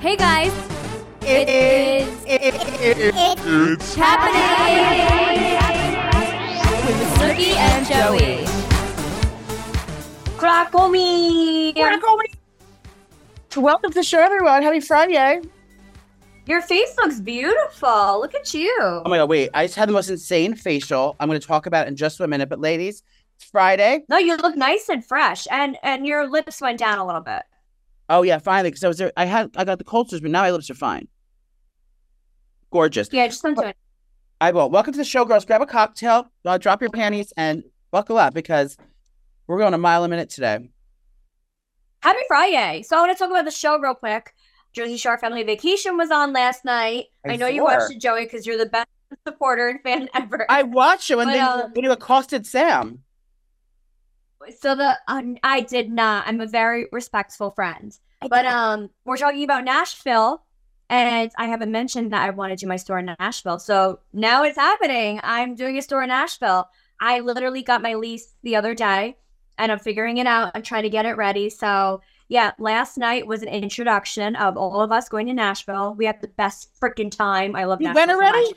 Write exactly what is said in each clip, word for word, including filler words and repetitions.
Hey guys, It is. It, it, it, it, it's happening with Snooki and Joey. Crackle me. Crackle me. Welcome to the show, everyone. Happy Friday. Your face looks beautiful. Look at you. Oh my God, wait. I just had the most insane facial. I'm going to talk about it in just a minute. But ladies, it's Friday. No, you look nice and fresh, and and your lips went down a little bit. Oh yeah, finally. Because I was there, I had I got the cold sores, but now my lips are fine. Gorgeous. Yeah, just don't do it. I will. Welcome to the show, girls. Grab a cocktail, uh, drop your panties, and buckle up because we're going a mile a minute today. Happy Friday. So I want to talk about the show real quick. Jersey Shore Family Vacation was on last night. I, I know you saw her. watched it, Joey, because you're the best supporter and fan ever. I watched it when But, they um, when you accosted Sam. So the um, I did not. I'm a very respectful friend. But um, we're talking about Nashville, and I haven't mentioned that I want to do my store in Nashville. So now it's happening. I'm doing a store in Nashville. I literally got my lease the other day, and I'm figuring it out. I'm trying to get it ready. So yeah, last night was an introduction of all of us going to Nashville. We had the best freaking time. I love You Nashville went so already? much.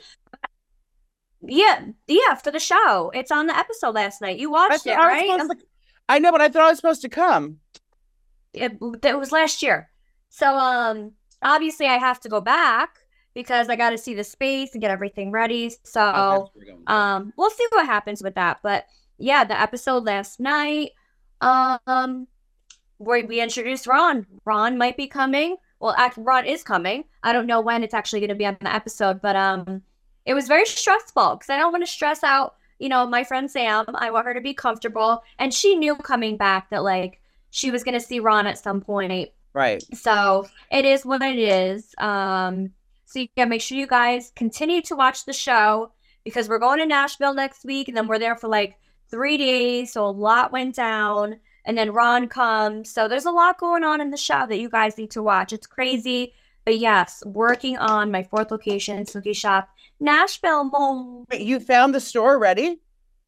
Yeah, yeah, for the show. It's on the episode last night. You watched I it, thought I was right? supposed to- I know, but I thought I was supposed to come. It, it was last year. So um obviously I have to go back because I got to see the space and get everything ready. So Oh, that's where we're going. um we'll see what happens with that. But yeah, the episode last night, um where we introduced Ron. Ron might be coming. Well, act Ron is coming. I don't know when it's actually going to be on the episode, but um it was very stressful because I don't want to stress out, you know, my friend Sam. I want her to be comfortable, and she knew coming back that like she was going to see Ron at some point. Right. So it is what it is. Um, so yeah, make sure you guys continue to watch the show because we're going to Nashville next week, and then we're there for like three days. So a lot went down, and then Ron comes. So there's a lot going on in the show that you guys need to watch. It's crazy. But yes, working on my fourth location, Snooki Shop, Nashville. Mom. Wait, you found the store already?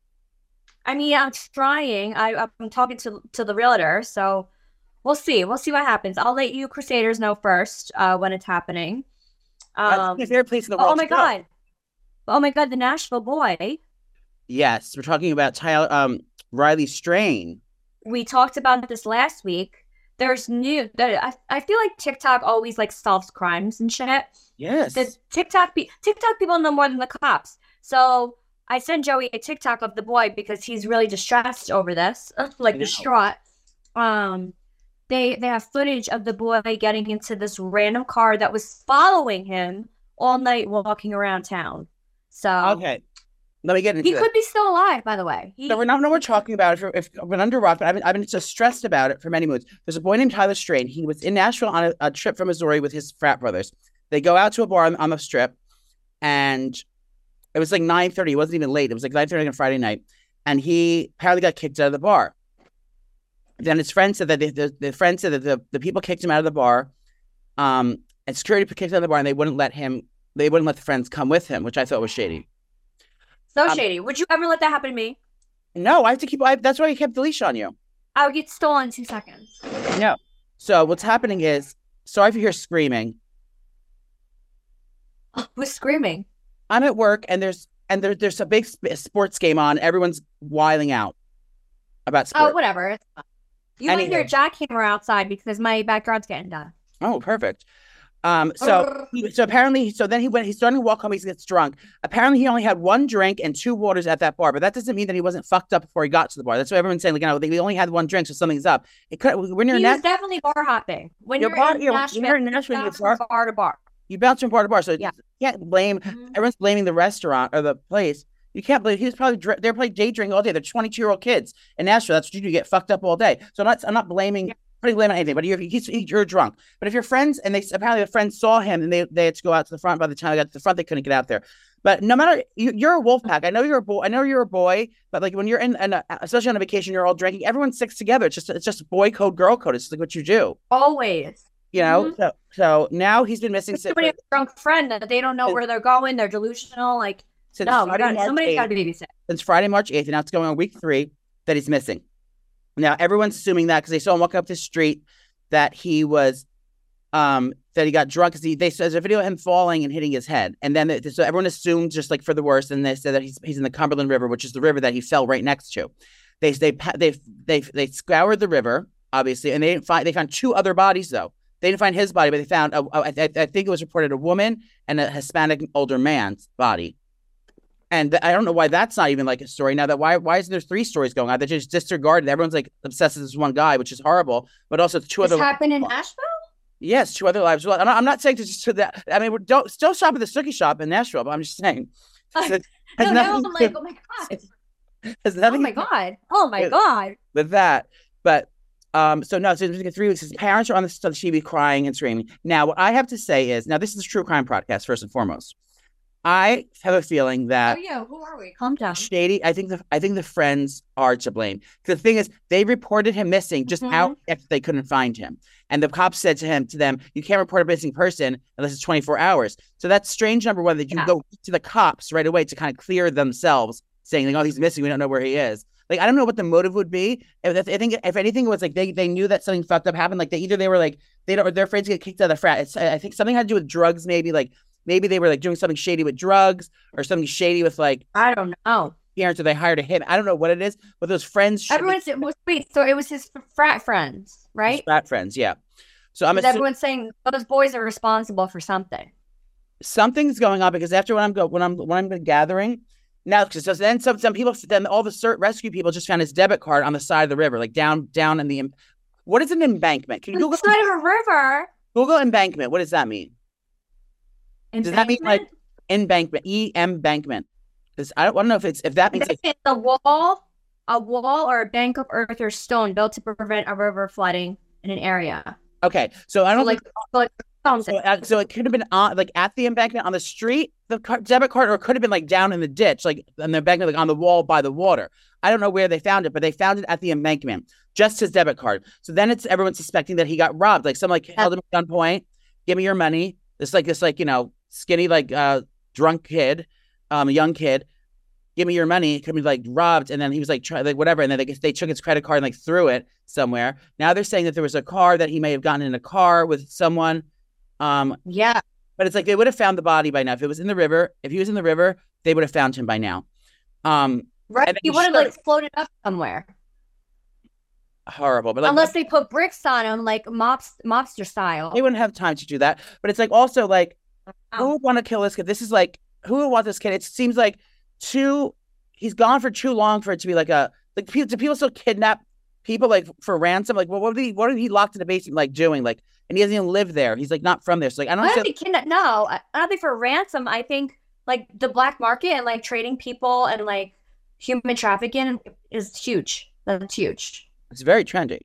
I mean, I'm trying. I, I'm talking to to the realtor, so we'll see. We'll see what happens. I'll let you Crusaders know first uh, when it's happening. That's Um, my favorite place in the world. oh my to go. god! Oh my god! The Nashville boy. Yes, we're talking about Tyler, um, Riley Strain. We talked about this last week. There's new. There, I I feel like TikTok always like solves crimes and shit. Yes. The TikTok pe- TikTok people know more than the cops. So I sent Joey a TikTok of the boy because he's really distressed over this, like I know. distraught. Um, they they have footage of the boy getting into this random car that was following him all night walking around town. So Okay. Let me get into he this. could be still alive, by the way. He, So we're not, no, we're talking about it. For, if I've been under a rock, but I've been, I've been just stressed about it for many moons. There's a boy named Tyler Strain. He was in Nashville on a, a trip from Missouri with his frat brothers. They go out to a bar on, on the strip, and it was like nine thirty. It wasn't even late. It was like nine thirty on Friday night, and he apparently got kicked out of the bar. Then his friend said that the, the, the friend said that the, the people kicked him out of the bar, um, and security kicked him out of the bar, and they wouldn't let him. They wouldn't let the friends come with him, which I thought was shady. so um, shady. Would you ever let that happen to me? No, I have to keep. I, that's why I kept the leash on you. I would get stolen in two seconds. No. So what's happening is, sorry if you hear screaming. Who's screaming? I'm at work, and there's and there, there's a big sp- sports game on. Everyone's wiling out about Oh, sports. whatever. You might hear a Anyway. jackhammer outside because my backyard's getting done. Oh, perfect. Um, so he, so apparently, so then he went. He's starting to walk home. He gets drunk. Apparently, he only had one drink and two waters at that bar, but that doesn't mean that he wasn't fucked up before he got to the bar. That's what everyone's saying. Like, you know, they only had one drink, so something's up. It could when you're He in was Nash- definitely bar hopping. When You're you're, bar- in you're- Nashville, you're in Nashville, you you bounce bar- from bar to bar. you bounce from bar to bar, so Yeah. you can't blame. Mhm. Everyone's blaming the restaurant or the place. You can't believe he was probably dr- they're probably day drinking all day. They're twenty-two year old kids in Nashville. That's what you do. You get fucked up all day. So I'm not I'm not blaming Yeah. putting blame on anything. But you're he's, you're drunk. But if your friends and they apparently the friends saw him and they they had to go out to the front. By the time they got to the front, they couldn't get out there. But no matter you, you're a wolf pack. I know you're a boy. I know you're a boy. But like when you're in, in a, especially on a vacation, you're all drinking. Everyone sticks together. It's just it's just boy code, girl code. It's like what you do. Always. You know. Mhm. So so now he's been missing. Somebody has a drunk friend that they don't know where they're going. They're delusional. Like, Since no, you Friday, gotta, March somebody's got to eighth. babysit. Since Friday, March eighth, and now it's going on week three that he's missing. Now everyone's assuming that because they saw him walk up the street that he was, um, that he got drunk because he they there's a video of him falling and hitting his head, and then they, so everyone assumed just like for the worst, and they said that he's he's in the Cumberland River, which is the river that he fell right next to. They they they they they scoured the river, obviously, and they didn't find they found two other bodies though. They didn't find his body, but they found a, a, I, I think it was reported a woman and a Hispanic older man's body. And I don't know why that's not even like a story now. That why why is there three stories going on? They just disregarded. Everyone's like obsessed with this one guy, which is horrible. But also two this other. happened in Nashville. Yes, two other lives. Well, I'm not, I'm not saying to just to that. I mean, we don't still shop at the Snooki shop in Nashville, but I'm just saying. Uh, no, no, I'm like, oh my god, has nothing. Oh my god, oh my with, god. With that, but um, so no, so it's three weeks. His parents are on the T V crying and screaming. Now, what I have to say is, now this is a true crime podcast first and foremost. I have a feeling that oh yeah, who are we? Calm down. Shady. I think the I think the friends are to blame. The thing is, they reported him missing just mm-hmm. out after they couldn't find him, and the cops said to him to them, "You can't report a missing person unless it's twenty-four hours." So that's strange. Number one, that you yeah. go to the cops right away to kind of clear themselves, saying like, "Oh, he's missing. We don't know where he is." Like I don't know what the motive would be. I think if anything, it was like they they knew that something fucked up happened. Like they either they were like they don't they're afraid to get kicked out of the frat. It's, I think something had to do with drugs, maybe like. Maybe they were like doing something shady with drugs or something shady with like I don't know parents, or they hired a hit. I don't know what it is, but those friends. Everyone's it was wait, so it was his frat friends, right? His frat friends, yeah. So I'm. Assu- everyone's saying those boys are responsible for something. Something's going on because after when I'm go when I'm when I'm gathering now, because so then some some people then all the cert rescue people just found his debit card on the side of the river, like down down in the. What is an embankment? Can you Google the side of a river? Google embankment. What does that mean? Does that mean like embankment, E embankment? Because I don't want to know if it's if that means like, the wall, a wall or a bank of earth or stone built to prevent a river flooding in an area. Okay, so I don't so like, think, like so, uh, so it could have been on like at the embankment on the street, the car, debit card, or it could have been like down in the ditch, like on the embankment, like on the wall by the water. I don't know where they found it, but they found it at the embankment, just his debit card. So then it's everyone suspecting that he got robbed. Like someone like held him at gunpoint, give me your money. It's like this, like you know. Skinny, like uh, drunk kid, um, a young kid, give me your money. Could be like robbed, and then he was like, try, like whatever, and then they they took his credit card and like threw it somewhere. Now they're saying that there was a car that he may have gotten in a car with someone. Um, yeah, but it's like they would have found the body by now if it was in the river. If he was in the river, they would have found him by now. Um, right, he would have like floated up somewhere. Horrible, but like, unless they put bricks on him, like mobs, mobster style. They wouldn't have time to do that. But it's like also like. Who would want to kill this kid? This is like, who would want this kid? It seems like too, he's gone for too long for it to be like a, like, people, do people still kidnap people like for ransom? Like, well, what did he, what did he locked in the basement like doing? Like, and he doesn't even live there. He's like not from there. So like, I don't, I don't think kidnap, no, I don't think for ransom. I think like the black market and like trading people and like human trafficking is huge. That's huge. It's very trendy.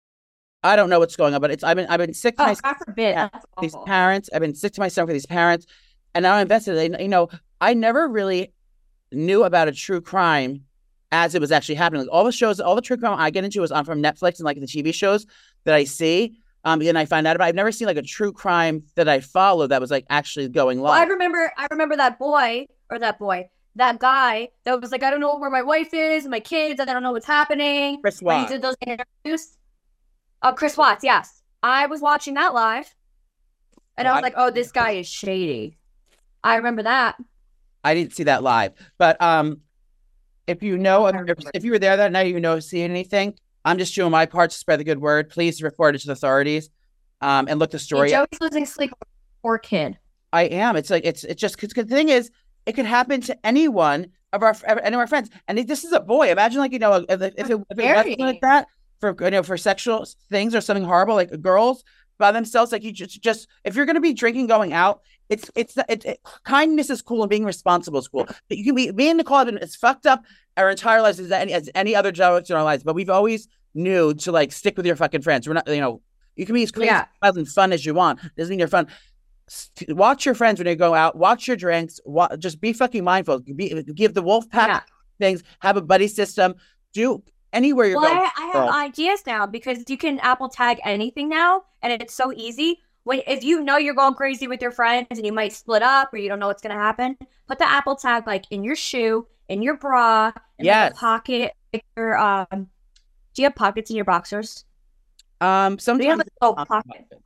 I don't know what's going on, but it's I've been I've been sick to oh, my God forbid. That's these parents. I've been sick to my stomach for these parents, and now I'm invested. You know, I never really knew about a true crime as it was actually happening. Like all the shows, all the true crime I get into is on from Netflix and like the T V shows that I see, um, and I find out about. I've never seen like a true crime that I follow that was like actually going live. Well, I remember, I remember that boy or that boy, that guy that was like, I don't know where my wife is, and my kids, and I don't know what's happening. Chris Watts. He did those interviews. Oh, Chris Watts, yes. I was watching that live, and I was like, oh, this guy is shady. I remember that. I didn't see that live. But um, if you know, if, if you were there that night, you know, see anything, I'm just doing my part to spread the good word. Please report it to the authorities um, and look the story up. Joey's losing sleep. Poor kid. I am. It's like, it's it's just, because the thing is, it could happen to anyone of our, any of our friends. And this is a boy. Imagine like, you know, if, if it, if it wasn't like that, for you know for sexual things or something horrible, like girls by themselves, like you just just if you're gonna be drinking going out, it's it's it, it, kindness is cool and being responsible is cool. But you can be me and Nicole have been as fucked up our entire lives as any as any other jokes in our lives, but we've always knew to like stick with your fucking friends. We're not, you know, you can be as crazy yeah. and fun as you want. Doesn't mean you're fun. Watch your friends when you go out. Watch your drinks. Wa- just be fucking mindful. Be, give the wolf pack yeah. things. Have a buddy system. Do. Anywhere you're well, going. I, I have girl. ideas now because you can Apple tag anything now, and it's so easy. When if you know you're going crazy with your friends and you might split up or you don't know what's gonna happen, put the Apple tag like in your shoe, in your bra, in yes. like a pocket. Like your um, do you have pockets in your boxers? Um, sometimes do you have like, oh, pockets.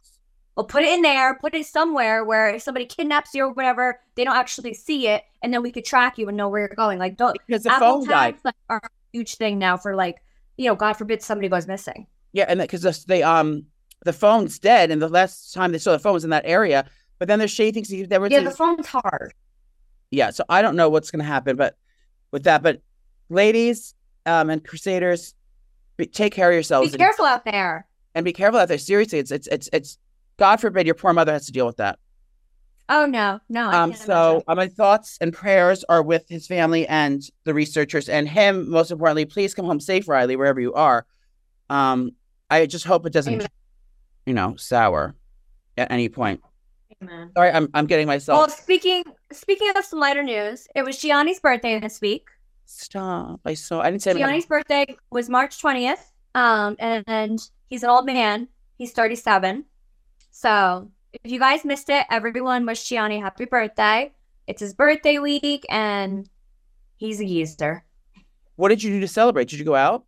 We'll put it in there, put it somewhere where if somebody kidnaps you or whatever, they don't actually see it, and then we could track you and know where you're going. Like, don't Because the Apple phone died. tags like, are a huge thing now for like, you know, God forbid somebody goes missing. Yeah, and because the, they um the phone's dead, and the last time they saw the phone was in that area. But then there's shady things. There was Yeah, the phone's hard. yeah, so I don't know what's going to happen, but with that, but ladies, um, and Crusaders, be, take care of yourselves. Be and, careful out there. and be careful out there. Seriously, it's it's it's it's God forbid your poor mother has to deal with that. Oh no, no. I Um, can't so uh, my thoughts and prayers are with his family and the researchers and him. Most importantly, please come home safe, Riley, wherever you are. Um, I just hope it doesn't, Amen. you know, sour at any point. Amen. Sorry, I'm I'm getting myself. Well, speaking speaking of some lighter news, it was Gianni's birthday this week. Stop! I saw. I didn't say. Gianni's birthday was March twentieth. Um, and, and he's an old man. He's thirty-seven. So if you guys missed it, everyone wish Gianni happy birthday. It's his birthday week, and he's a geezer. What did you do to celebrate? Did you go out?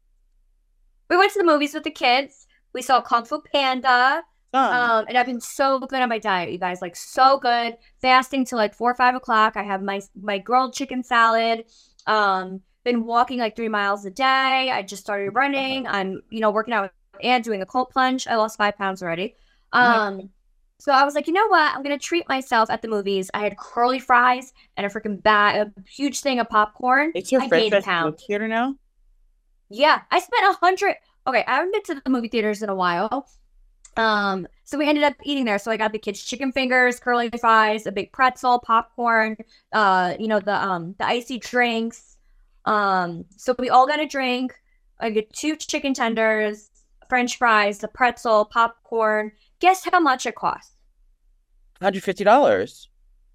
We went to the movies with the kids. We saw Kung Fu Panda. Oh. Um, and I've been so good on my diet, you guys. Like, so good. Fasting till like four or five o'clock. I have my my grilled chicken salad. Um, been walking like three miles a day. I just started running. I'm, you know, working out and doing a cold plunge. I lost five pounds already. Um, mm-hmm. So I was like, you know what? I'm gonna treat myself at the movies. I had curly fries and a freaking bag, a huge thing of popcorn. It's your I French gained a pound. theater now? Yeah, I spent a hundred. Okay, I haven't been to the movie theaters in a while. Um, so we ended up eating there. So I got the kids chicken fingers, curly fries, a big pretzel, popcorn, uh, you know, the um the icy drinks. Um, so we all got a drink. I get two chicken tenders, French fries, the pretzel, popcorn. Guess how much it cost? one hundred fifty dollars.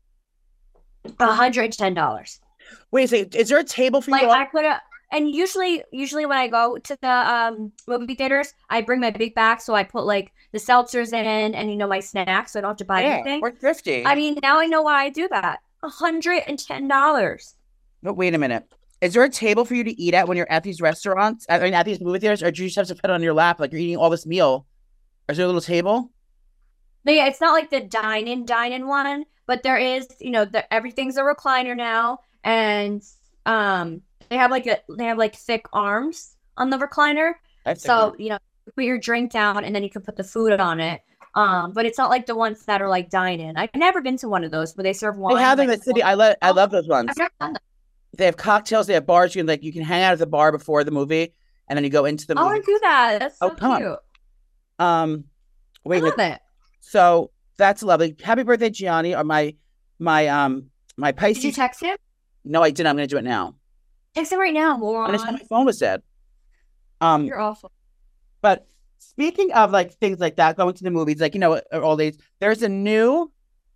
one hundred ten dollars. Wait a second. Is there a table for you? Like all? I could have. And usually, usually when I go to the um, movie theaters, I bring my big bag, so I put like the seltzers in and, you know, my snacks, so I don't have to buy Yeah, anything. we're thrifty. I mean, now I know why I do that. one hundred ten dollars. But wait a minute. Is there a table for you to eat at when you're at these restaurants? I mean, at these movie theaters, or do you just have to put it on your lap like you're eating all this meal? Or is there a little table? But yeah, it's not like the dine-in, dine-in one, but there is, you know, the, everything's a recliner now, and um. They have like a they have like thick arms on the recliner, so you know, you put your drink down and then you can put the food on it. Um, but it's not like the ones that are like dine-in. I've never been to one of those where they serve wine. They have them like, in the city. I love I love those ones. I've never done that. They have cocktails. They have bars. You can like you can hang out at the bar before the movie, and then you go into the movie. I want to do that. That's so oh, come cute. On. Um, wait. I love it. So that's lovely. Happy birthday, Gianni. Or my my um my Pisces. Did you text him? No, I didn't. I'm going to do it now. Text him right now, moron. I just my phone was dead. Um, You're awful. But speaking of like things like that, going to the movies, like you know, all these. There's a new.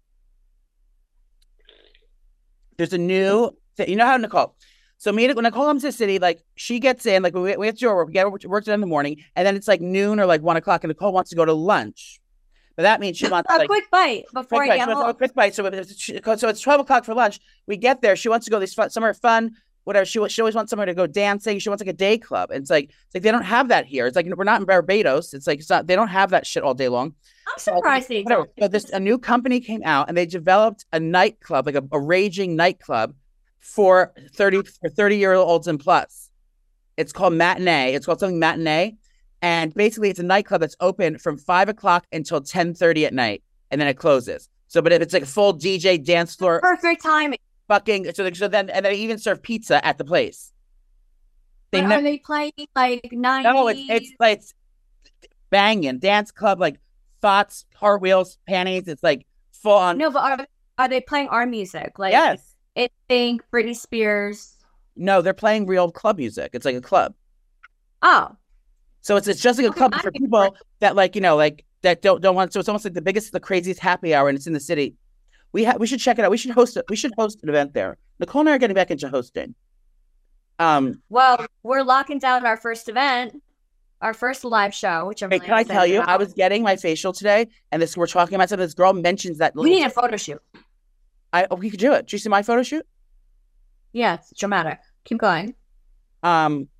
There's a new. Thing. You know how Nicole. So me and when Nicole comes to the city, like she gets in, like we we have to do our work, we get work done in the morning, and then it's like noon or like one o'clock, and Nicole wants to go to lunch. But that means she wants a like, quick bite before quick I bite. get She wants home. a quick bite. So it's, so it's twelve o'clock for lunch. We get there. She wants to go these fun, somewhere fun, whatever. She she always wants somewhere to go dancing. She wants like a day club. And it's like it's like they don't have that here. It's like we're not in Barbados. It's like it's not. They don't have that shit all day long. I'm surprised they Whatever. don't. So this a new company came out and they developed a nightclub, like a, a raging nightclub for thirty for thirty year olds and plus. It's called Matinee. It's called something Matinee. And basically, it's a nightclub that's open from five o'clock until ten thirty at night, and then it closes. So, but if it's like a full D J dance floor, Perfect timing. fucking. So, so then, and they even serve pizza at the place. They They are ne- they playing like nineties? no, it's it's like it's banging dance club, like thoughts, cartwheels, panties. It's like full on. No, but are, are they playing our music? Like, Yes. It think Britney Spears. No, they're playing real club music. It's like a club. Oh, So it's it's just like a Okay, club I for get people it. that like you know like that don't don't want. So it's almost like the biggest, the craziest happy hour, and it's in the city. We ha- we should check it out. We should host it. We should host an event there. Nicole and I are getting back into hosting. Um, well, we're locking down our first event, our first live show, which I'm hey, really can I tell excited you? about. I was getting my facial today, and this we're talking about something. This girl mentions that. We need a photo shoot. I oh, we could do it. Did you see my photo shoot? Yeah, it's dramatic. Keep going. Um,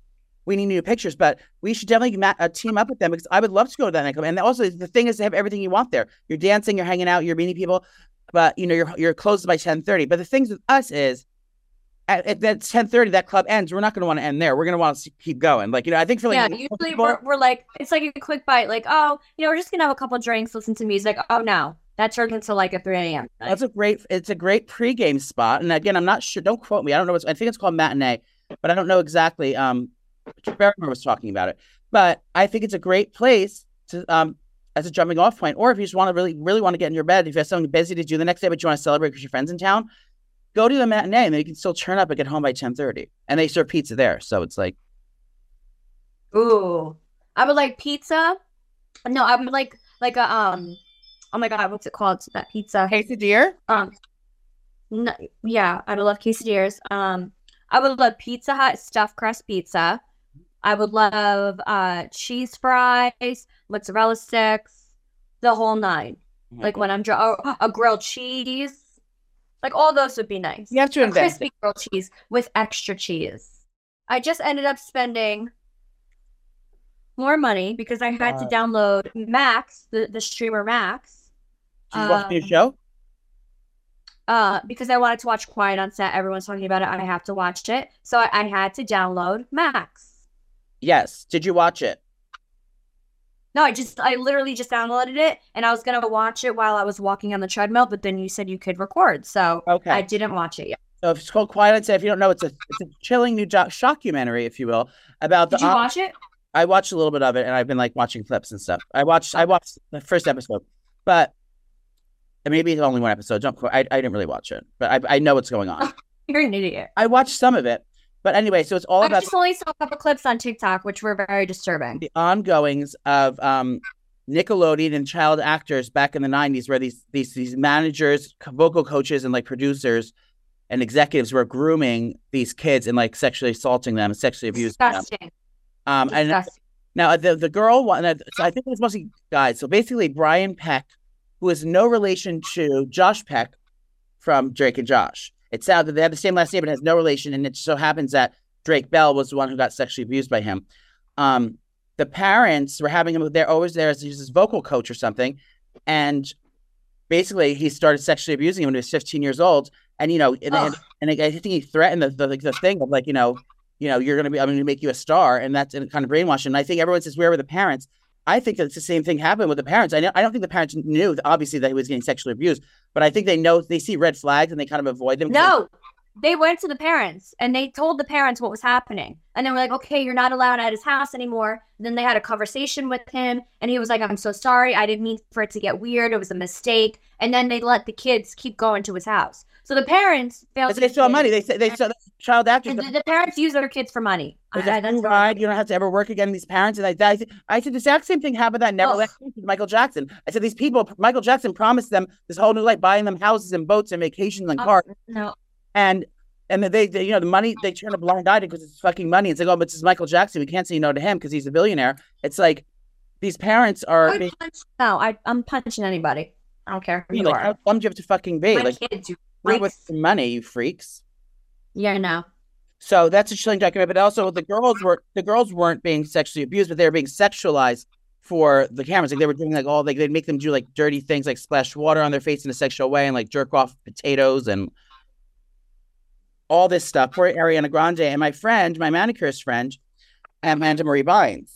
we need new pictures, but we should definitely ma- uh, team up with them because I would love to go to that nightclub. And also, the thing is to have everything you want there. You're dancing, you're hanging out, you're meeting people, but you know you're you're closed by ten thirty. But the things with us is, at, at that ten thirty, that club ends. We're not going to want to end there. We're going to want to keep going. Like you know, I think for like yeah, usually people, we're we're like it's like a quick bite. Like oh, you know, we're just gonna have a couple drinks, listen to music. Oh no, that turns into like a three a.m. That's a great. It's a great pregame spot. And again, I'm not sure. Don't quote me. I don't know. What's, I think it's called Matinee, but I don't know exactly. Um. Barrymore was talking about it, but I think it's a great place to um as a jumping off point, or if you just want to really really want to get in your bed, if you have something busy to do the next day, but you want to celebrate because your friends in town, go to the matinee, and then you can still turn up and get home by ten thirty, and they serve pizza there, so it's like, ooh, I would like pizza. No, I would like like a um, oh my god, what's it called? That pizza quesadilla. Um, no, yeah, I would love quesadillas. Um, I would love Pizza Hut stuffed crust pizza. I would love uh, cheese fries, mozzarella sticks, the whole nine. Oh like God. When I'm dr- oh, a grilled cheese, like all those would be nice. You have to a invest. Crispy grilled cheese with extra cheese. I just ended up spending more money because I had uh, to download Max, the, the streamer Max. Did you watch um, the show? Uh, because I wanted to watch Quiet on Set. Everyone's talking about it. I have to watch it. So I, I had to download Max. Yes. Did you watch it? No, I just, I literally just downloaded it and I was going to watch it while I was walking on the treadmill, but then you said you could record. So okay. I didn't watch it yet. So it's called Quiet on Set. If you don't know, it's a, it's a chilling new jo- shockumentary, if you will, about the. Did you um, watch it? I watched a little bit of it and I've been like watching clips and stuff. I watched, I watched the first episode, but maybe it's only one episode. Don't quote. I, I didn't really watch it, but I, I know what's going on. You're an idiot. I watched some of it. But anyway, so it's all I about. I just only saw a couple clips on TikTok, which were very disturbing. The ongoings of um, Nickelodeon and child actors back in the nineties, where these these these managers, vocal coaches, and like producers and executives were grooming these kids and like sexually assaulting them, and sexually abusing Disgusting. them. Um, Disgusting. And now the the girl one, so I think it was mostly guys. So basically, Brian Peck, who is no relation to Josh Peck from Drake and Josh. It's sad that they have the same last name, but has no relation. And it so happens that Drake Bell was the one who got sexually abused by him. Um, the parents were having him there, always there as his vocal coach or something. And basically, he started sexually abusing him when he was fifteen years old. And, you know, and, and, and I think he threatened the, the, the thing of like, you know, you know, you're going to be, I'm going to make you a star. And that's kind of brainwashing. And I think everyone says, where were the parents? I think that it's the same thing happened with the parents. I know, I don't think the parents knew, obviously, that he was getting sexually abused, but I think they know, they see red flags and they kind of avoid them. No, they went to the parents and they told the parents what was happening. And they were like, okay, you're not allowed at his house anymore. And then they had a conversation with him and he was like, I'm so sorry. I didn't mean for it to get weird. It was a mistake. And then they let the kids keep going to his house. So the parents failed. They saw money. They said they saw the child actors. The, the parents use their kids for money. I, I, that's right. You don't have to ever work again. These parents and I, I, I said the exact same thing happened that never left Michael Jackson. I said these people. Michael Jackson promised them this whole new life, buying them houses and boats and vacations and cars. Oh, no. And and they, they, you know, the money they turn a blind eye to because it's fucking money. It's like, oh, but this is Michael Jackson. We can't say no to him because he's a billionaire. It's like these parents are. I punch, no, I, I'm punching anybody. I don't care who you like, are. How dumb do you have to fucking be? My like, kids, you not with the money, you freaks. Yeah, no. So that's a chilling documentary. But also, the girls were the girls weren't being sexually abused, but they were being sexualized for the cameras. Like they were doing like all like they'd make them do like dirty things, like splash water on their face in a sexual way, and like jerk off potatoes and all this stuff. Poor Ariana Grande and my friend, my manicurist friend, Amanda Marie Bynes.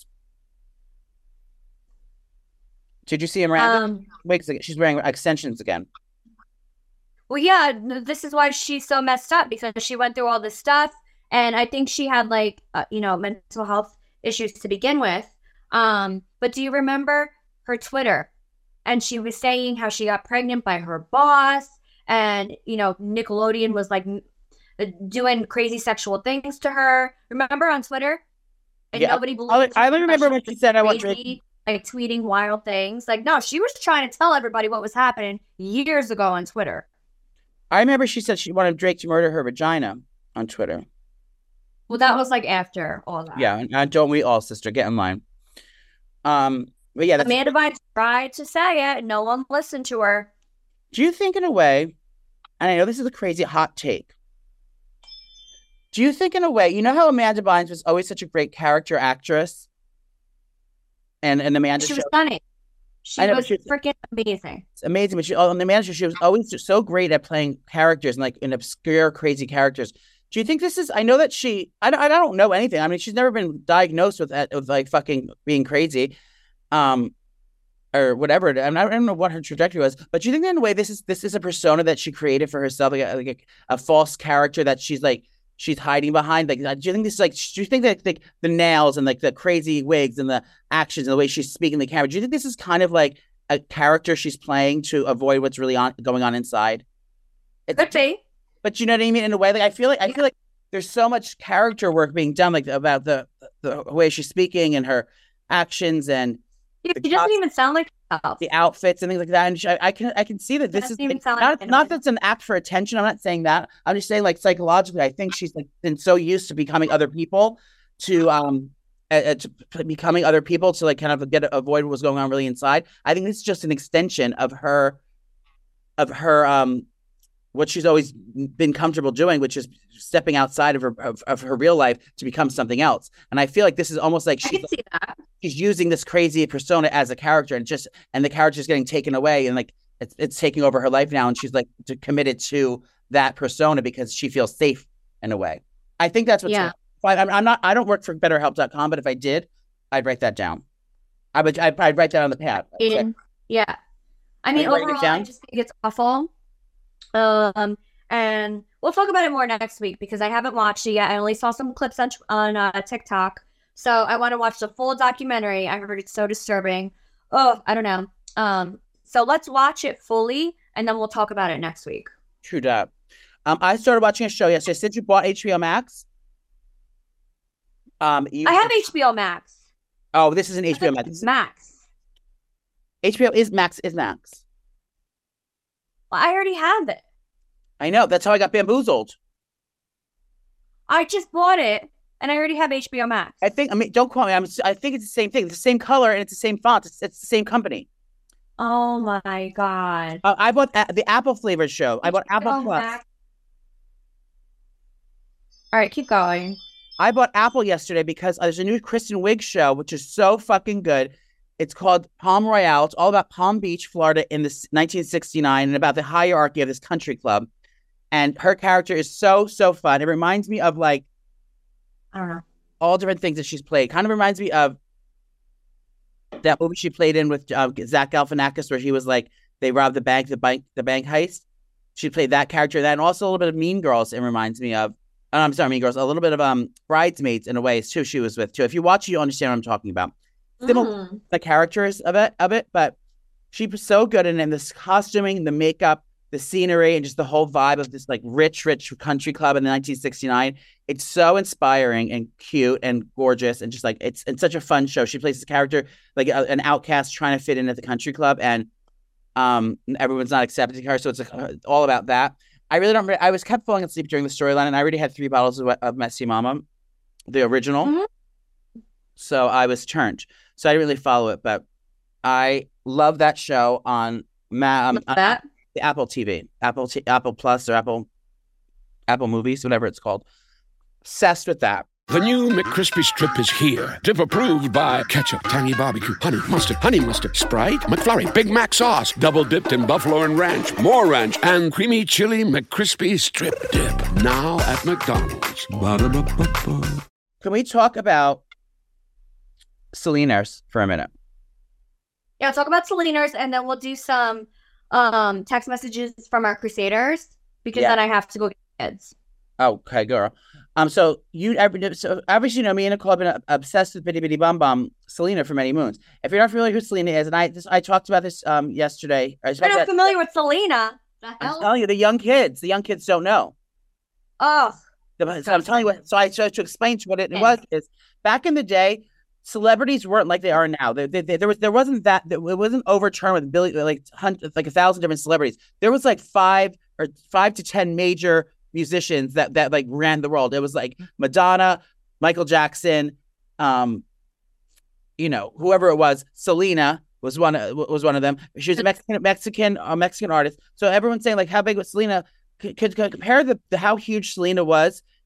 Did you see Amanda? Um, Wait, she's wearing extensions again. Well, yeah, this is why she's so messed up because she went through all this stuff. And I think she had like, uh, you know, mental health issues to begin with. Um, but do you remember her Twitter? And she was saying how she got pregnant by her boss. And, you know, Nickelodeon was like doing crazy sexual things to her. Remember on Twitter? And yeah, nobody believed I, I remember when she said, I want to like tweeting wild things. Like, no, she was trying to tell everybody what was happening years ago on Twitter. I remember she said she wanted Drake to murder her vagina on Twitter. Well, that was like after all that. Yeah, and don't we all, sister? Get in line. Um, but yeah, that's... Amanda Bynes tried to say it. No one listened to her. Do you think, in a way, and I know this is a crazy hot take, Do you think in a way, you know how Amanda Bynes was always such a great character actress? And and Amanda She show, was stunning. She I know, was she was freaking amazing. it's amazing, but she on the Amanda show, she was always just so great at playing characters and like in obscure, crazy characters. Do you think this is? I know that she. I don't. I don't know anything. I mean, she's never been diagnosed with that, with like fucking being crazy, um, or whatever. I, mean, I don't know what her trajectory was, but do you think that in a way this is this is a persona that she created for herself, like a, like a, a false character that she's like she's hiding behind? Like, do you think this is like? Do you think that like the nails and like the crazy wigs and the actions and the way she's speaking to the camera? Do you think this is kind of like a character she's playing to avoid what's really on going on inside? It's, Could be. But you know what I mean? In a way, like I feel like I feel like there's so much character work being done, like about the the way she's speaking and her actions and she doesn't even sound like herself. The outfits and things like that. And she, I, I can I can see that this is it, not like not that's an act for attention. I'm not saying that. I'm just saying like psychologically, I think she's like been so used to becoming other people to um uh, to becoming other people to like kind of get avoid what was going on really inside. I think this is just an extension of her of her um. what she's always been comfortable doing, which is stepping outside of her of, of her real life to become something else. And I feel like this is almost like she's, she's using this crazy persona as a character, and just and the character is getting taken away, and like it's it's taking over her life now, and she's like to, committed to that persona because she feels safe in a way. I think that's what's yeah. I'm, I'm not. I don't work for better help dot com, but if I did, I'd write that down. I would. I'd, I'd write that on the pad. In, yeah, I mean, overall, I just think it's awful. Um, and we'll talk about it more next week because I haven't watched it yet. I only saw some clips on on uh, TikTok, so I want to watch the full documentary. I heard it's so disturbing. Oh, I don't know. Um, so let's watch it fully, and then we'll talk about it next week. True that. Um, I started watching a show yesterday. Since you bought H B O Max, um, you... I have H B O Max. Oh, this is an H B O Max. It's Max. H B O is Max. Is Max. Well, I already have it. I know. That's how I got bamboozled. I just bought it, and I already have H B O Max. I think. I mean, don't quote me. I'm. I think it's the same thing. It's the same color and it's the same font. It's, it's the same company. Oh my god! Uh, I bought a- the Apple flavored show. I bought H B O Apple Plus. Max. All right, keep going. I bought Apple yesterday because there's a new Kristen Wiig show, which is so fucking good. It's called Palm Royale. It's all about Palm Beach, Florida in this nineteen sixty-nine and about the hierarchy of this country club. And her character is so, so fun. It reminds me of like, I don't know, all different things that she's played. Kind of reminds me of that movie she played in with uh, Zach Galifianakis where he was like, they robbed the bank, the bank, the bank heist. She played that character. That and also a little bit of Mean Girls. It reminds me of, oh, I'm sorry, Mean Girls. A little bit of um Bridesmaids in a way too. She was with too. If you watch it, you understand what I'm talking about. Similar mm. the characters of it, of it, but she was so good in it. And this costuming, the makeup, the scenery, and just the whole vibe of this like rich, rich country club in the nineteen sixty-nine. It's so inspiring and cute and gorgeous, and just like it's it's such a fun show. She plays this character like a, an outcast trying to fit in at the country club, and um everyone's not accepting her, so it's like, all about that. I really don't. Re- I was kept falling asleep during the storyline, and I already had three bottles of, of Messy Mama, the original, mm-hmm. so I was turned. So I didn't really follow it, but I love that show on, Ma- um, that? on the Apple T V, Apple T- Apple Plus or Apple Apple Movies, whatever it's called. Obsessed with that. The new McCrispy Strip is here. Dip approved by ketchup, tangy barbecue, honey mustard, honey mustard, Sprite, McFlurry, Big Mac sauce, double dipped in buffalo and ranch, more ranch, and creamy chili McCrispy Strip Dip. Now at McDonald's. Ba-da-ba-ba-ba. Can we talk about Selena's for a minute? Yeah, talk about Selena's, and then we'll do some um text messages from our Crusaders because yeah. then I have to go get kids. Okay, girl. Um, so you so obviously you know me and Nicole have been obsessed with Bitty Bitty Bum Bum Selena for many moons. If you're not familiar with who Selena is, and I this, I talked about this um yesterday. I You're not that, familiar with Selena? The hell? I'm telling you, the young kids, the young kids don't know. Oh, the, so I'm telling you what. So I tried to explain to what it was is back in the day. Celebrities weren't like they are now. They, they, they, there was there wasn't that it wasn't overturned with Billy like hundred, like a thousand different celebrities. There was like five or five to ten major musicians that that like ran the world. It was like Madonna, Michael Jackson, um, you know, whoever it was. Selena was one was one of them. She was a Mexican Mexican a Mexican artist. So everyone's saying like how big was Selena? Could, could compare the, the how huge Selena was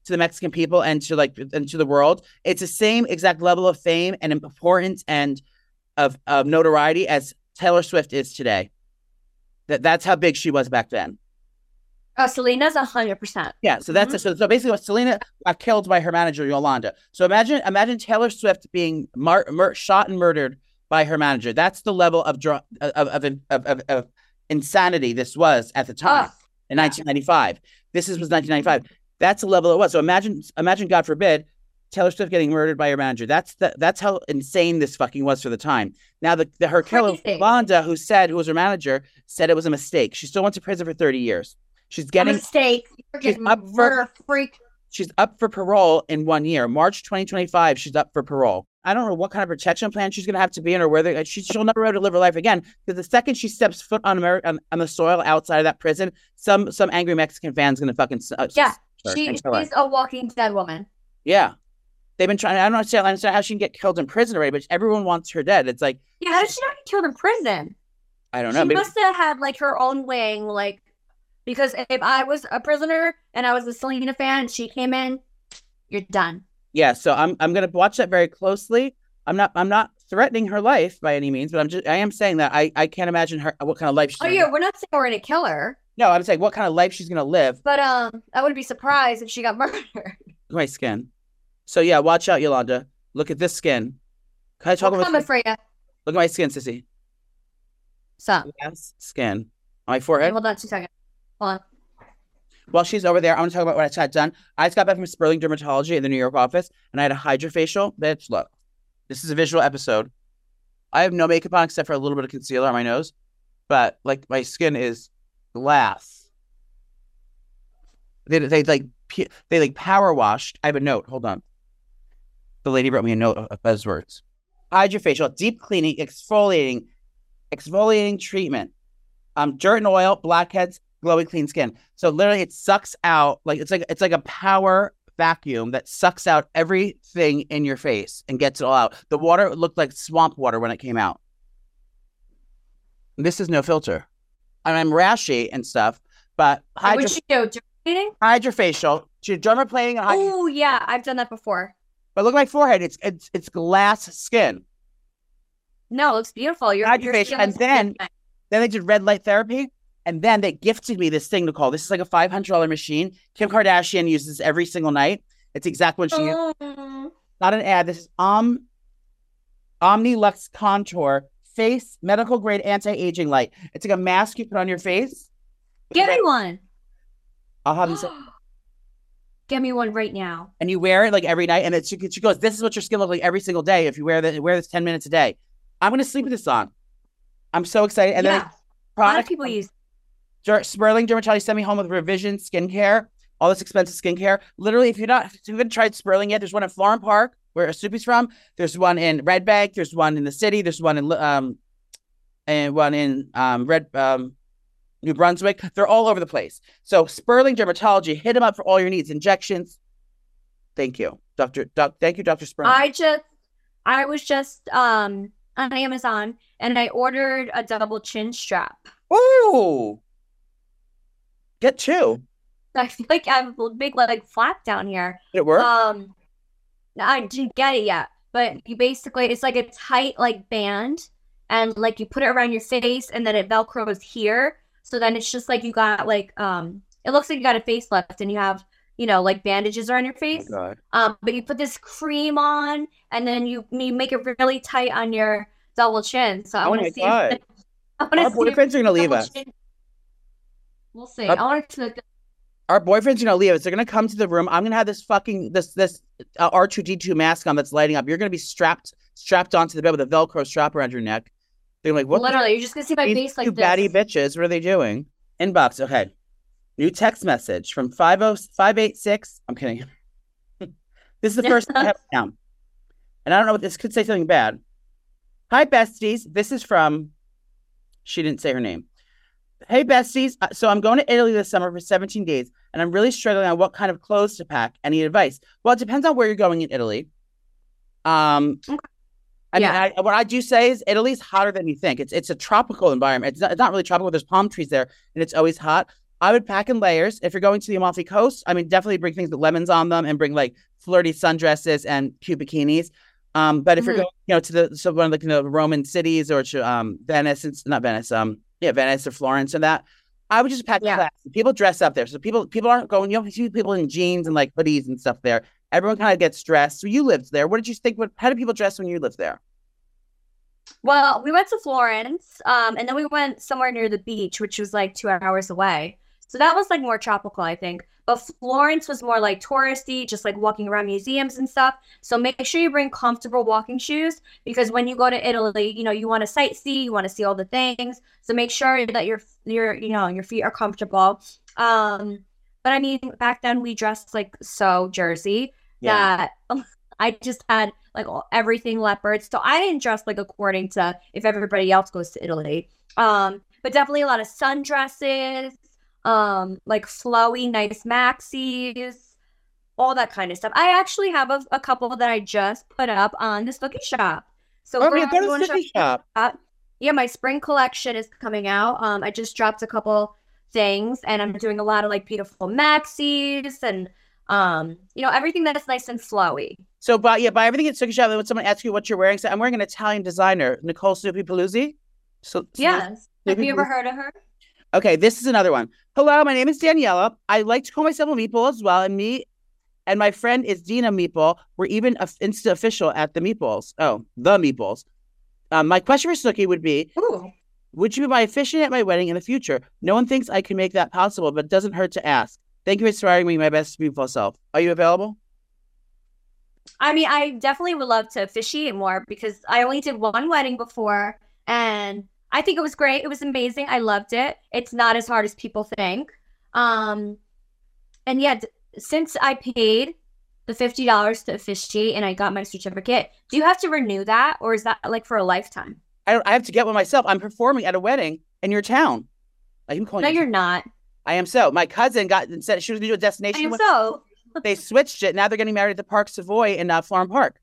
to the Mexican people and to like and to the world. It's the same exact level of fame and importance and of, of notoriety as Taylor Swift is today. That that's how big she was back then. Oh, Selena's a hundred percent. Yeah, so that's mm-hmm. so, so basically what Selena got killed by her manager Yolanda. So imagine imagine Taylor Swift being mar- mur- shot and murdered by her manager. That's the level of dr- of, of, of, of, of insanity this was at the time oh, in yeah. nineteen ninety-five. This is, was nineteen ninety-five. That's the level it was. So imagine imagine God forbid Taylor Swift getting murdered by her manager. That's the, that's how insane this fucking was for the time. Now the, the her killer Yolanda, who said who was her manager, said it was a mistake. She still went to prison for thirty years. She's getting a mistake. She's up for freak. She's up for parole in one year. March twenty twenty-five, she's up for parole. I don't know what kind of protection plan she's going to have to be in or whether she, she'll never be able to live her life again. Because the second she steps foot on America, on, on the soil outside of that prison, some some angry Mexican fan's going to fucking uh, yeah. She, she's her. a walking dead woman. Yeah, they've been trying. I don't understand, I understand how she can get killed in prison already, but everyone wants her dead. It's like, yeah, how did she not get killed in prison? I don't know. She Maybe... must have had like her own wing, like. Because if I was a prisoner and I was a Selena fan, she came in, you're done. Yeah, so I'm I'm gonna watch that very closely. I'm not I'm not threatening her life by any means, but I'm just I am saying that I, I can't imagine her what kind of life she's Oh gonna yeah, live. We're not saying we're gonna kill her. No, I'm saying what kind of life she's gonna live. But um I wouldn't be surprised if she got murdered. Look at my skin. So yeah, watch out, Yolanda. Look at this skin. Can I talk we'll about coming for you. Look at my skin, sissy. Stop. Yes, skin. On my forehead. Hold on two seconds. Hold on. While she's over there, I want to talk about what I just had done. I just got back from Sperling Dermatology in the New York office, and I had a hydrofacial. Bitch, look. This is a visual episode. I have no makeup on except for a little bit of concealer on my nose, but like my skin is glass. They they like they like power washed. I have a note. Hold on. The lady wrote me a note of buzzwords. Hydrofacial, deep cleaning, exfoliating, exfoliating treatment. Um, dirt and oil, blackheads, glowing clean skin. So literally it sucks out like it's like it's like a power vacuum that sucks out everything in your face and gets it all out. The water looked like swamp water when it came out. This is no filter. And I'm rashy and stuff, but hydro- what you do? Dermaplaning? Hydrofacial. Dermaplaning and hydro- Oh yeah, I've done that before. But look at my forehead. It's it's it's glass skin. No, it looks beautiful. Your hydrofacial, and then then they did red light therapy. And then they gifted me this thing to call. This is like a five hundred dollars machine. Kim Kardashian uses this every single night. It's exactly what she oh. uses. Not an ad. This is Om OmniLux Contour Face Medical Grade Anti-Aging Light. It's like a mask you put on your face. Get me one. I'll have them say. Get me one right now. And you wear it like every night. And it, she, she goes, this is what your skin looks like every single day if you wear, the, wear this ten minutes a day. I'm going to sleep with this on. I'm so excited. And yeah. then a lot of people use Sperling Dermatology sent me home with revision skincare, all this expensive skincare. Literally, if you're not, if you haven't tried Sperling yet, there's one in Florham Park, where Soupy's from. There's one in Red Bank. There's one in the city. There's one in um, and one in um Red um, New Brunswick. They're all over the place. So Sperling Dermatology, hit them up for all your needs, injections. Thank you, Doctor Doc. Thank you, Doctor Sperling. I just, I was just um on Amazon and I ordered a double chin strap. Ooh. Get two. I feel like I have a big like flap down here. Did it work? Um, I didn't get it yet, but you basically it's like a tight like band, and like you put it around your face, and then it velcros here. So then it's just like you got like um, it looks like you got a facelift, and you have you know like bandages around your face. Oh God. Um, but you put this cream on, and then you you make it really tight on your double chin. So I oh want to see. God. If, I want to Our see boyfriends are gonna leave us. Chin. We'll see. Our, I want to. Our boyfriends are gonna leave us. They're gonna come to the room. I'm gonna have this fucking this this uh, R two D two mask on that's lighting up. You're gonna be strapped strapped onto the bed with a Velcro strap around your neck. They're like, what? Literally, the- you're just gonna see my These face like two this. batty bitches. What are they doing? Inbox. Okay. New text message from five oh five eight six. I'm kidding. This is the first I have down, and I don't know what this could say something bad. Hi besties. This is from. She didn't say her name. Hey, besties. So I'm going to Italy this summer for seventeen days, and I'm really struggling on what kind of clothes to pack. Any advice? Well, it depends on where you're going in Italy. Um, I yeah. mean, I, what I do say is Italy's hotter than you think. It's it's a tropical environment. It's not, it's not really tropical. There's palm trees there, and it's always hot. I would pack in layers. If you're going to the Amalfi Coast, I mean, definitely bring things with lemons on them and bring like flirty sundresses and cute bikinis. Um, but if mm-hmm. you're going, you know, to the so one of the you know, Roman cities or to um Venice, it's not Venice, um yeah, Venice or Florence and that, I would just pack yeah. classy. People dress up there, so people people aren't going. You don't see people in jeans and like hoodies and stuff there. Everyone kind of gets dressed. So you lived there. What did you think? What how did people dress when you lived there? Well, we went to Florence, um, and then we went somewhere near the beach, which was like two hours away. So that was like more tropical, I think. But Florence was more like touristy, just like walking around museums and stuff. So make sure you bring comfortable walking shoes because when you go to Italy, you know, you want to sightsee, you want to see all the things. So make sure that your your you know your feet are comfortable. Um, but I mean, back then we dressed like so Jersey yeah. that I just had like everything leopard. So I didn't dress like according to if everybody else goes to Italy. Um, but definitely a lot of sundresses. Um, like flowy, nice maxis, all that kind of stuff. I actually have a, a couple that I just put up on the Snooki shop. So oh, yeah, go to Snooki shop. shop. Yeah, my spring collection is coming out. Um, I just dropped a couple things, and I'm doing a lot of like beautiful maxis and um, you know, everything that's nice and flowy. So, but yeah, buy everything at Snooki shop. When someone asks you what you're wearing, say, I'm wearing an Italian designer, Nicole Snoopy Paluzzi. So, yes, Snoopy have you ever heard of her? Okay, this is another one. Hello, my name is Daniela. I like to call myself a meatball as well. And me and my friend is Dina Meatball. We're even a, Insta official at the Meatballs. Oh, the Meatballs. Um, my question for Snooki would be, Ooh. Would you be my officiant at my wedding in the future? No one thinks I can make that possible, but it doesn't hurt to ask. Thank you for inspiring me, my best meatball self. Are you available? I mean, I definitely would love to officiate more because I only did one wedding before and I think it was great. It was amazing. I loved it. It's not as hard as people think. Um, and yeah, d- since I paid the fifty dollars to officiate and I got my certificate, do you have to renew that or is that like for a lifetime? I don't, I have to get one myself. I'm performing at a wedding in your town. I can call no, you you're not. I am so. My cousin got and said she was going to do a destination. I am so. They switched it. Now they're getting married at the Park Savoy in uh, Florham Park.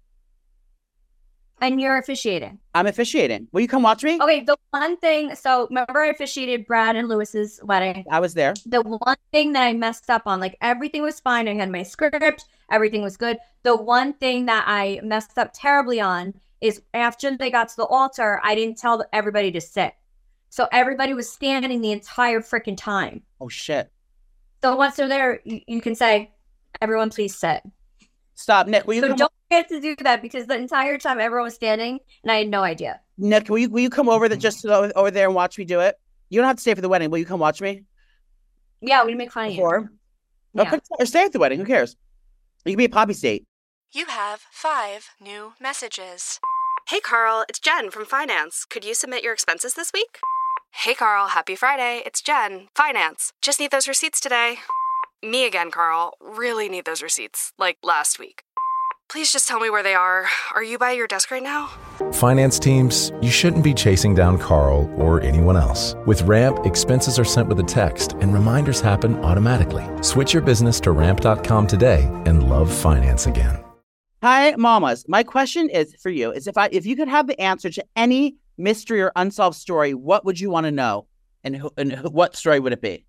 And you're officiating. I'm officiating. Will you come watch me? Okay, the one thing, so remember I officiated Brad and Lewis's wedding? I was there. The one thing that I messed up on, like everything was fine. I had my script. Everything was good. The one thing that I messed up terribly on is after they got to the altar, I didn't tell everybody to sit. So everybody was standing the entire freaking time. Oh, shit. So once they're there, you, you can say, everyone please sit. Stop, Nick. Will you so come don't forget to do that because the entire time everyone was standing and I had no idea. Nick, will you will you come over the, just over, over there and watch me do it? You don't have to stay for the wedding. Will you come watch me? Yeah, we make fun of you. Yeah. Or, or stay at the wedding. Who cares? You can be a poppy state. You have five new messages. Hey, Carl, it's Jen from Finance. Could you submit your expenses this week? Hey, Carl, happy Friday. It's Jen, Finance. Just need those receipts today. Me again, Carl. Really need those receipts, like last week. Please just tell me where they are. Are you by your desk right now? Finance teams, you shouldn't be chasing down Carl or anyone else. With Ramp, expenses are sent with a text and reminders happen automatically. Switch your business to ramp dot com today and love finance again. Hi, mamas. My question is for you is if I if you could have the answer to any mystery or unsolved story, what would you want to know? And, who, and who, what story would it be?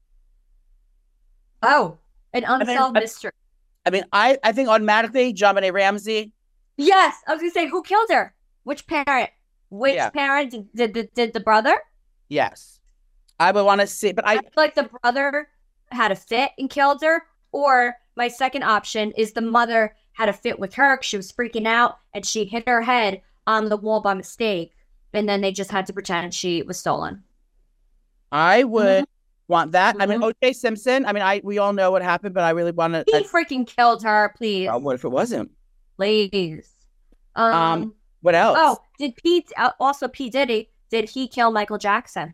Oh, an unsolved I mean, mystery. I mean, I, I think automatically JonBenet Ramsey. Yes, I was going to say, who killed her? Which parent? Which yeah. parent did, did, did, did the brother? Yes. I would want to see, but I... I feel like the brother had a fit and killed her. Or my second option is the mother had a fit with her. She was freaking out and she hit her head on the wall by mistake. And then they just had to pretend she was stolen. I would... Mm-hmm. Want that? Mm-hmm. I mean, O J Simpson. I mean, I we all know what happened, but I really want to. He I, freaking killed her, please. Uh, what if it wasn't? Please. Um, um. What else? Oh, did Pete uh, also P Diddy? Did he kill Michael Jackson?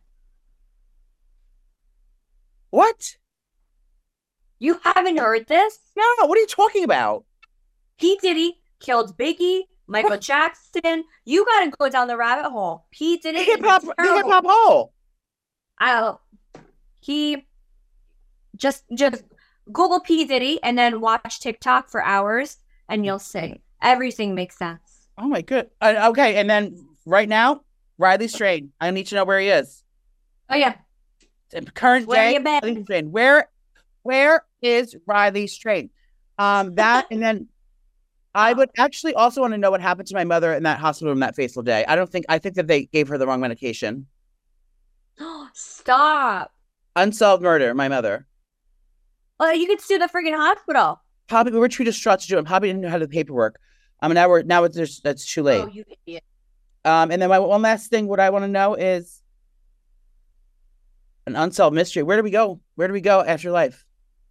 What? You haven't heard this? No. What are you talking about? P Diddy killed Biggie, Michael what? Jackson. You got to go down the rabbit hole. P Diddy. The hip hop. The hip hop hole. Oh. He just just Google P Diddy and then watch TikTok for hours and you'll see everything makes sense. Oh my good. Uh, okay, and then right now, Riley Strain. I need to know where he is. Oh yeah, Current Where day, you been? Riley Strain. Where, where is Riley Strain? Um, that and then I would actually also want to know what happened to my mother in that hospital room that fateful day. I don't think I think that they gave her the wrong medication. Stop. Unsolved murder, my mother. Well, you could sue the freaking hospital. Poppy, we were too distraught to do it. Poppy didn't know how to do the paperwork. I mean, now we're now it's just that's too late. Oh, you idiot. Um, and then my one last thing, what I want to know is an unsolved mystery. Where do we go? Where do we go after life?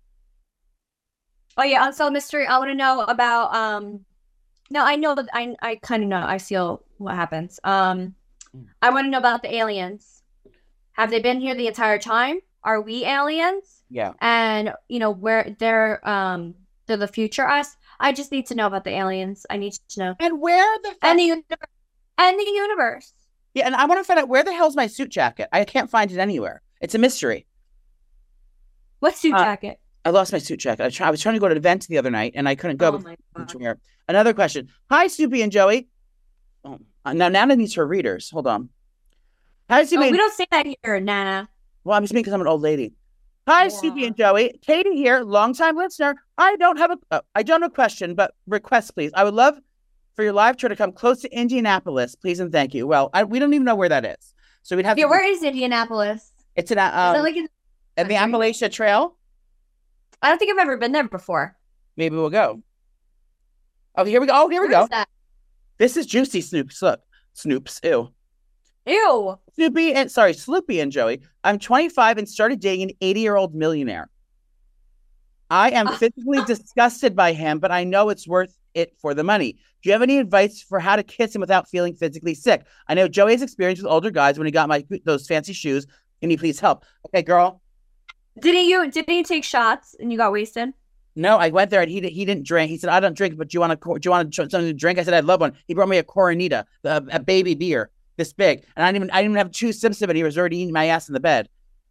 Oh yeah, unsolved mystery. I want to know about. Um, no, I know that I I kind of know. I feel what happens. Um, I want to know about the aliens. Have they been here the entire time? Are we aliens? Yeah. And you know where they're um they're the future us. I just need to know about the aliens. I need to know. And where the and the universe and the universe. Yeah, and I want to find out where the hell's my suit jacket. I can't find it anywhere. It's a mystery. What suit uh, jacket? I lost my suit jacket. I, try, I was trying to go to an event the other night, and I couldn't go. Oh my God. Another question. Hi, Snoopy and Joey. Oh, now Nana needs her readers. Hold on. Hi, Snoopy. Oh, we don't say that here, Nana. Well, I'm just because I'm an old lady. Hi, yeah. Snoopy and Joey. Katie here, longtime listener. I don't have a, uh, I don't have a question, but request, please. I would love for your live tour to come close to Indianapolis, please and thank you. Well, I, we don't even know where that is, so we'd have. Yeah, to, where is Indianapolis? It's in, um, is like in at the Appalachia Trail. I don't think I've ever been there before. Maybe we'll go. Oh, here we go. Oh, here we Where go. is that? This is juicy Snoops. Look, Snoops. Ew. Ew. Snoopy and sorry, Sloopy and Joey. I'm twenty-five and started dating an eighty-year-old millionaire. I am physically disgusted by him, but I know it's worth it for the money. Do you have any advice for how to kiss him without feeling physically sick? I know Joey has experience with older guys when he got my those fancy shoes. Can you please help? Okay, girl. Didn't you didn't you take shots and you got wasted? No, I went there and he he didn't drink. He said, "I don't drink, but do you want a do you want something to drink?" I said, "I'd love one." He brought me a Coronita, a, a baby beer this big, and I didn't even I didn't even have two sips of it. He was already eating my ass in the bed.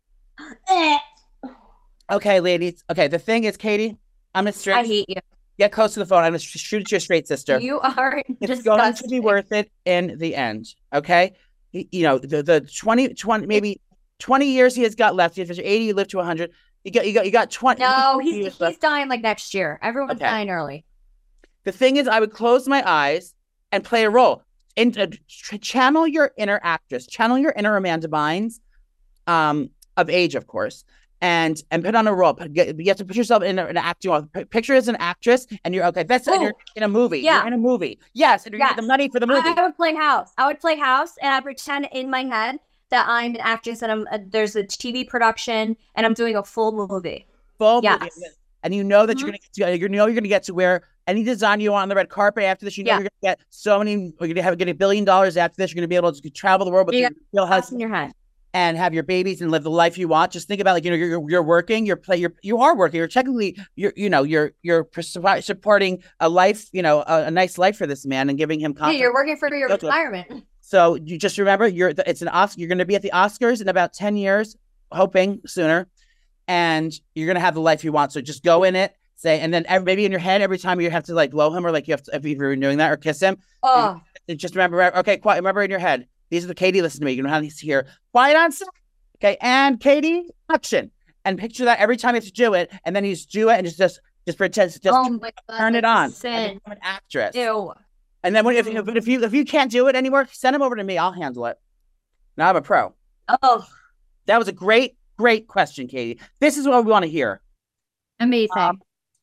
Okay, ladies. Okay, the thing is, Katie, I'm gonna straight. I hate you. Get close to the phone. I'm gonna sh- shoot at your straight sister. You are It's disgusting. going to be worth it in the end. Okay, you, you know the the twenty, twenty maybe twenty years he has got left. If you're eighty, you live to one hundred. You got you got you got twenty. No, he's he's dying like next year. Everyone's Okay. dying early. The thing is, I would close my eyes and play a role. And uh, ch- channel your inner actress, channel your inner Amanda Bynes, um, of age, of course, and and put on a role. Put, get, you have to put yourself in a- an acting role. P- Picture as an actress, and you're okay. That's Ooh. you're in a movie. Yeah. You're in a movie. Yes, and you're Yes. getting the money for the movie. I, I would play house. I would play house, and I pretend in my head that I'm an actress, and I'm uh, there's a T V production, and I'm doing a full movie. Full Yes. movie. And you know that Mhm. you're gonna get to, you know you're gonna get to wear any design you want on the red carpet after this. You know Yeah. you're gonna get so many. You're gonna have get a billion dollars after this. You're gonna be able to travel the world with You your real House husband in your head. and have your babies and live the life you want. Just think about like you know you're you're, you're working. You're play. You're you are working. You're technically you're you know you're you're pres- supporting a life. You know a, a nice life for this man and giving him Yeah, confidence. you're working for your Go to it. retirement. So you just remember you're it's an Oscar. You're gonna be at the Oscars in about ten years, hoping sooner, and you're gonna have the life you want. So just go in it. Say, and then every, maybe in your head, every time you have to like blow him or like you have to, if you're doing that or kiss him, Oh, and just remember, okay, quiet, remember in your head, these are the Katie, listen to me. You know how to hear quiet on set. Okay. And Katie, action. And picture that every time you have to do it. And then you just do it and just, just, just pretend, just oh my God, turn it on. sin. And become an actress. Ew. And then when, if, if, if you, if you can't do it anymore, send him over to me. I'll handle it. Now I'm a pro. Oh, That was a great, great question, Katie. This is what we want to hear. amazing. Um,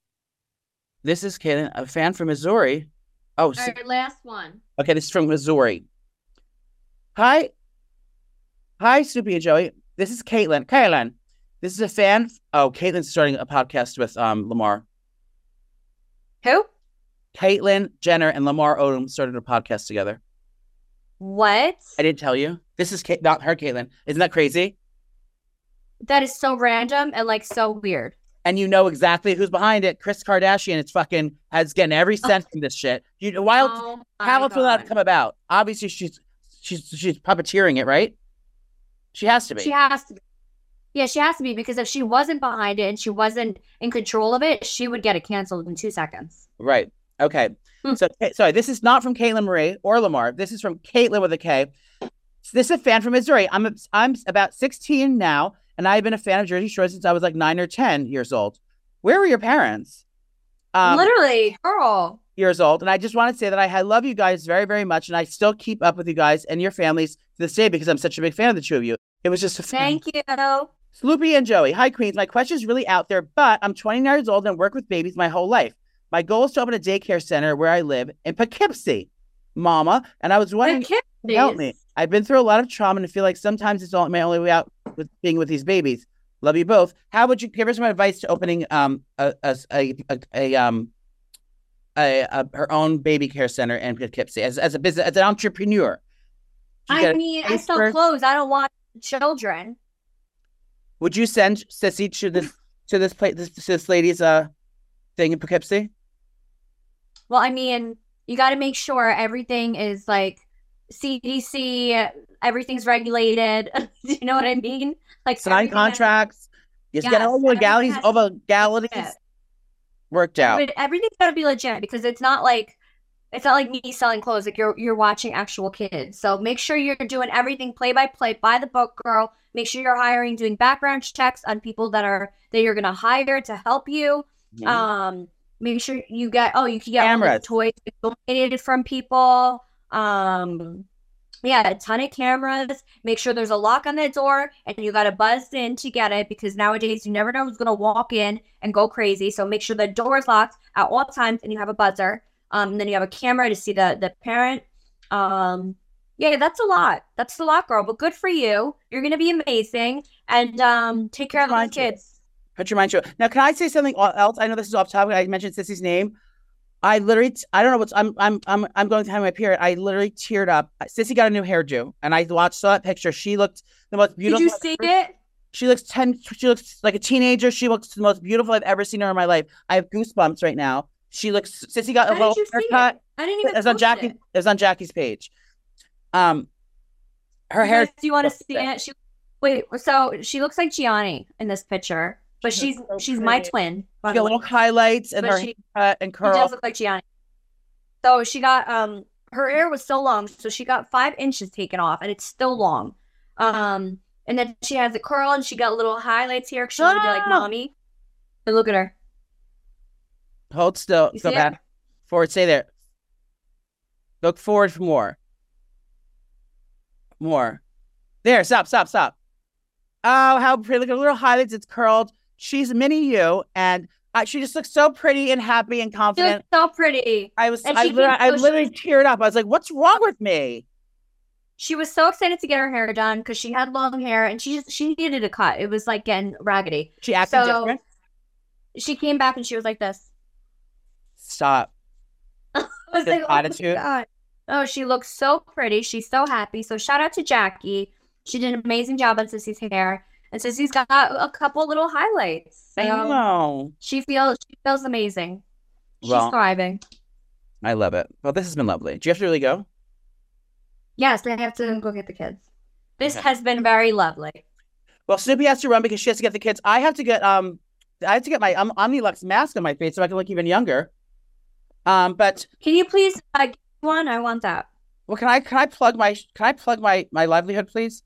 This is Caitlin, a fan from Missouri. Oh, All so- right, last one. okay, this is from Missouri. Hi. Hi, Snoopy and Joey. This is Caitlin. Caitlin, this is a fan. Oh, Caitlin's starting a podcast with um Lamar. Who? Caitlyn Jenner and Lamar Odom started a podcast together. What? I didn't tell you. This is Kate, not her, Caitlin. Isn't that crazy? That is so random and like so weird. And you know exactly who's behind it. Kris Kardashian. It's fucking has getting every cent from this shit. You know, why else? Oh my How else will that God. come about? Obviously, she's she's she's puppeteering it, right? She has to be. She has to be. Yeah, she has to be because if she wasn't behind it and she wasn't in control of it, she would get it canceled in two seconds. Right. Okay. Hmm. So, sorry, this is not from Caitlin Marie or Lamar. This is from Caitlin with a K. This is a fan from Missouri. I'm I'm about sixteen now, and I've been a fan of Jersey Shore since I was like nine or ten years old. Where were your parents? Um, Literally, girl. Years old. And I just want to say that I, I love you guys very, very much. And I still keep up with you guys and your families to this day because I'm such a big fan of the two of you. It was just a Thank you. Sloopy and Joey. Hi, Queens. My question is really out there, but I'm twenty-nine years old and work with babies my whole life. My goal is to open a daycare center where I live in Poughkeepsie, Mama. And I was wondering, help me. I've been through a lot of trauma and feel like sometimes it's all my only way out with being with these babies. Love you both. How would you give her some advice to opening um a a a, a, a um a, a her own baby care center in Poughkeepsie as as a business as an entrepreneur? I mean, I sell first? clothes. I don't want children. Would you send Sissy to this to this place this, this lady's uh thing in Poughkeepsie? Well, I mean, you got to make sure everything is like C D C. Everything's regulated. Do you know what I mean? Like sign contracts. You yes, get all the legalities, all the legalities worked out. But everything's got to be legit because it's not like it's not like me selling clothes. Like you're you're watching actual kids. So make sure you're doing everything play by play, by the book, girl. Make sure you're hiring, doing background checks on people that are that you're gonna hire to help you. Mm-hmm. Um, make sure you get oh you can get all the toys donated from people. Um. Yeah, a ton of cameras. Make sure there's a lock on the door and you got to buzz in to get it because nowadays you never know who's going to walk in and go crazy. So make sure the door is locked at all times and you have a buzzer. Um, and then you have a camera to see the, the parent. Um, yeah, that's a lot. That's a lot, girl. But good for you. You're going to be amazing. And um, take care of the kids. Put your mind to it. Now, can I say something else? I know this is off topic. I mentioned Sissy's name. I literally, I don't know what's, I'm, I'm, I'm, I'm going to have my period. I literally teared up. Sissy got a new hairdo, and I watched saw that picture. She looked the most beautiful. Did you see it? She looks ten. She looks like a teenager. She looks the most beautiful I've ever seen her in my life. I have goosebumps right now. She looks. Sissy got a How little haircut. I didn't even. It was on Jackie. It. it was on Jackie's page. Um, her hair. Do you want to see it? She wait. So she looks like Gianni in this picture, but she's so she's pretty. my twin. She got little highlights and but her she, haircut and curls. She does look like Gianni. So she got, um, her hair was so long, so she got five inches taken off, and it's still long. Um, and then she has it curl, and she got little highlights here, because she wanted to be like mommy. And look at her. Hold still. You Go back. It? Forward. Stay there. Look forward for more. More. There. Stop, stop, stop. Oh, how pretty. Look at her little highlights. It's curled. She's mini you, and Uh, she just looks so pretty and happy and confident. She looks so pretty. I was, I, literally, I literally teared up. I was like, "What's wrong with me?" She was so excited to get her hair done because she had long hair and she just, she needed a cut. It was like getting raggedy. She acted so different. She came back and she was like this. Stop. I was This like, attitude. "Oh my God." Oh, she looks so pretty. She's so happy. So shout out to Jackie. She did an amazing job on Sissy's hair. And Sissy's got a couple little highlights. So I know. She feels she feels amazing. She's well, thriving. I love it. Well, this has been lovely. Do you have to really go? Yes, I have to go get the kids. This Okay. has been very lovely. Well, Snoopy has to run because she has to get the kids. I have to get um, I have to get my um, Omnilux mask on my face so I can look even younger. Um, but can you please uh, get one? I want that. Well, can I can I plug my can I plug my my livelihood, please?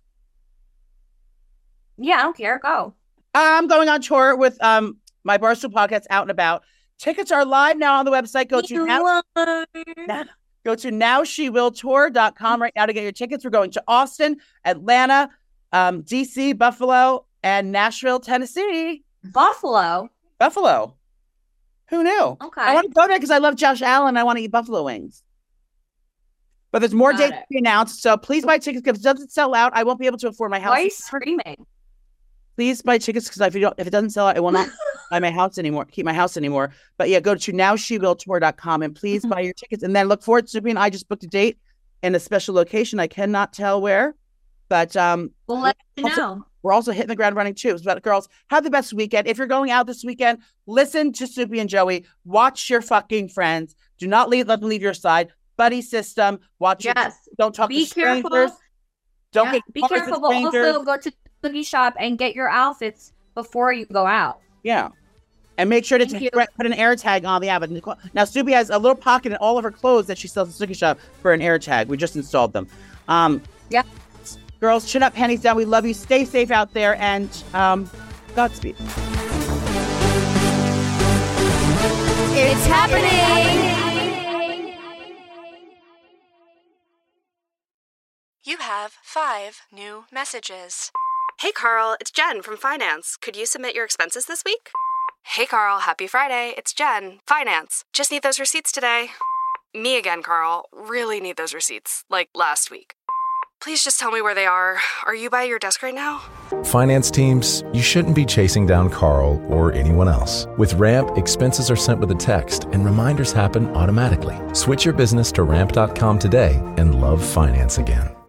Yeah, I don't care. Go. I'm going on tour with um my Barstool podcast, Out and About. Tickets are live now on the website. Go to now, now, go to now she will tour dot com right now to get your tickets. We're going to Austin, Atlanta, um, D C, Buffalo, and Nashville, Tennessee. Buffalo? Buffalo. Who knew? Okay. I want to go there because I love Josh Allen. I want to eat buffalo wings. But there's more Got dates it. to be announced, so please buy tickets because if it doesn't sell out, I won't be able to afford my house. Why are you screaming? Please buy tickets because if you don't, if it doesn't sell out, I will not buy my house anymore. Keep my house anymore. But yeah, go to now she will tour dot com and please buy your tickets. And then look forward to Snoopy and I just booked a date in a special location. I cannot tell where, but um, We'll let you also, know. we're also hitting the ground running too. But girls, have the best weekend. If you're going out this weekend, listen to Snoopy and Joey. Watch your fucking friends. Do not leave, let them leave your side. Buddy system. Watch your, Yes. don't talk Be to strangers. careful. Don't Yeah, get be cars with careful, but strangers. also go to the cookie shop and get your outfits before you go out. Yeah. And make sure to Thank t- you. put an air tag on the app. Now, Snoopy has a little pocket in all of her clothes that she sells at the Suki Shop for an air tag. We just installed them. Um, Yeah. Girls, chin up, panties down. We love you. Stay safe out there, and um, Godspeed. It's happening. You have five new messages. Hey, Carl, it's Jen from Finance. Could you submit your expenses this week? Hey, Carl, happy Friday. It's Jen, Finance. Just need those receipts today. Me again, Carl. Really need those receipts, like last week. Please just tell me where they are. Are you by your desk right now? Finance teams, you shouldn't be chasing down Carl or anyone else. With Ramp, expenses are sent with a text and reminders happen automatically. Switch your business to ramp dot com today and love finance again.